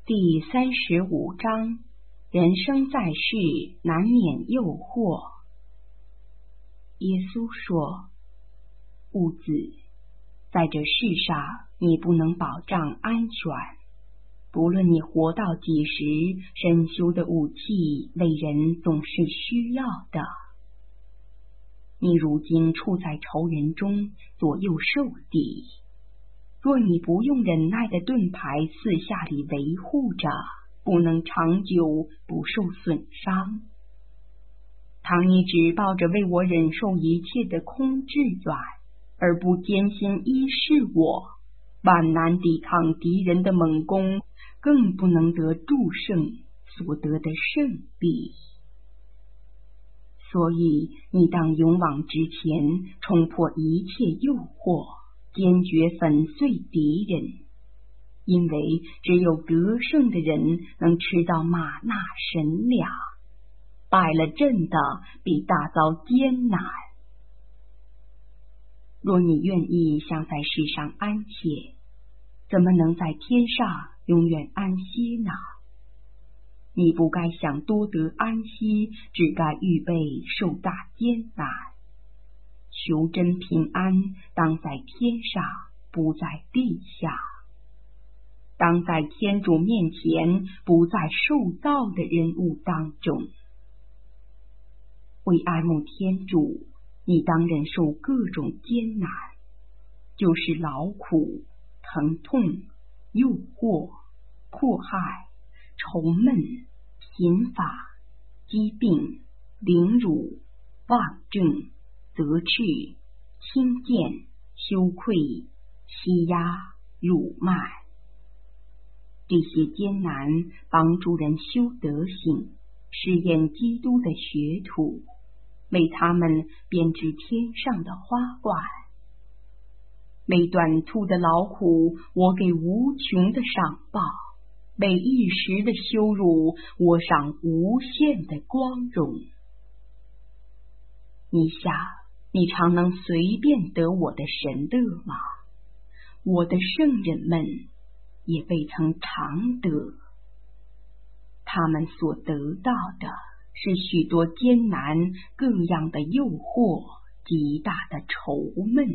第35章，人生在世，难免诱惑。耶稣说：物子，在这世上，你不能保障安全。不论你活到几时，深修的武器为人总是需要的。你如今处在仇人中，左右受敌。若你不用忍耐的盾牌四下里维护着，不能长久，不受损伤。倘你只抱着为我忍受一切的空志愿，而不坚心依恃我，万难抵抗敌人的猛攻，更不能得诸胜所得的胜利。所以你当勇往直前，冲破一切诱惑，坚决粉碎敌人，因为只有得胜的人能吃到玛纳神粮，败了阵的必大遭艰难。若你愿意想在世上安歇，怎么能在天上永远安息呢？你不该想多得安息，只该预备受大艰难。求真平安，当在天上，不在地下；当在天主面前，不在受造的人物当中。为爱慕天主，你当忍受各种艰难，就是劳苦、疼痛、诱惑、迫害、愁闷、贫乏、疾病、凌辱、妄政、责斥、轻贱、羞愧、欺压、辱骂。这些艰难帮助人修德行，试验基督的学徒，为他们编织天上的花冠。为短促的劳苦，我给无穷的赏报；为一时的羞辱，我赏无限的光荣。你想，你常能随便得我的神乐吗？我的圣人们也未曾常得，他们所得到的是许多艰难，各样的诱惑，极大的愁闷。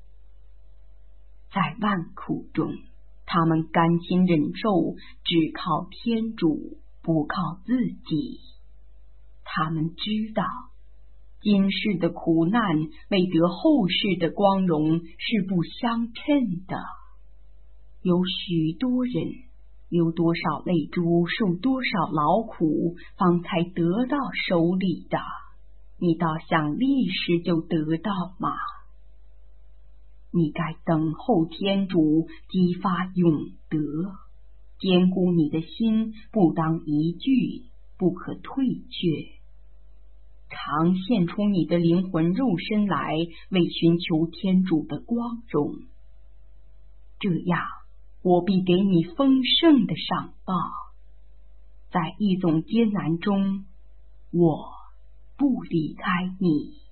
在万苦中，他们甘心忍受，只靠天主，不靠自己。他们知道，今世的苦难为得后世的光荣是不相称的。有许多人流多少泪珠，受多少劳苦，方才得到手里的，你倒想立时就得到吗？你该等候天主，激发永德，坚固你的心，不当一句，不可退却。常献出你的灵魂肉身来，为寻求天主的光荣。这样，我必给你丰盛的赏报。在一种艰难中，我不离开你。